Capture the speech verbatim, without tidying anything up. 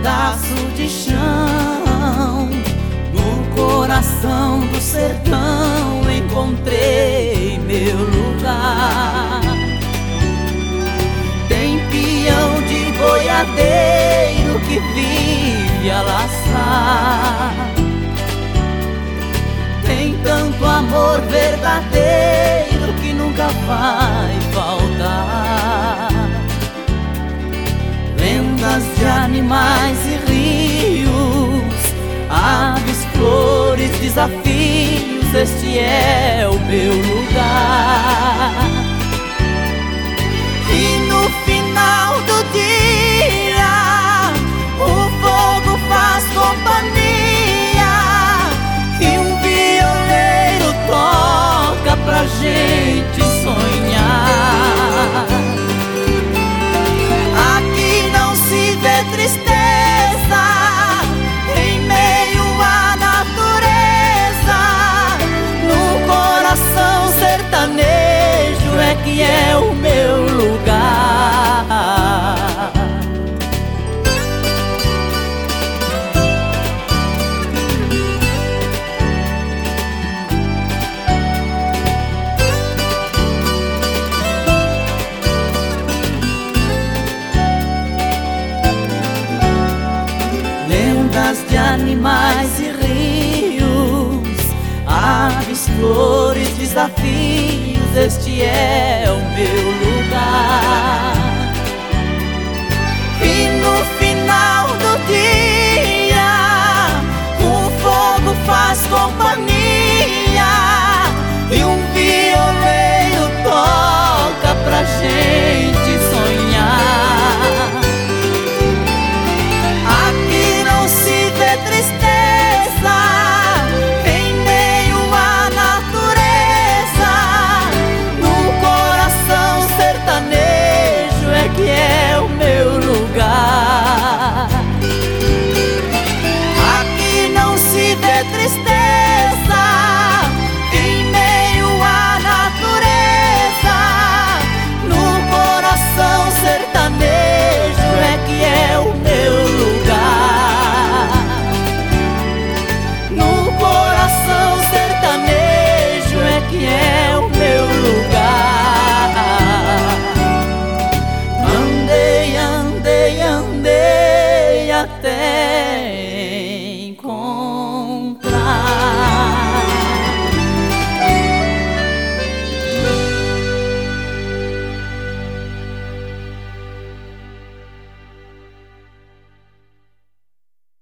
pedaço de chão. No coração do sertão encontrei meu lugar. Tem peão de boiadeiro que vive a laçar. Tem tanto amor verdadeiro que nunca vai faltar. Lendas de animais e rios, aves, flores, desafios, este é o meu lugar. E no final do dia o fogo faz companhia e um violeiro toca pra gente sonhar. Aqui não se vê tristeza em meio à natureza. No coração sertanejo é que é o meu lugar. Lendas de animais e rios, aves, flores, desafios, este é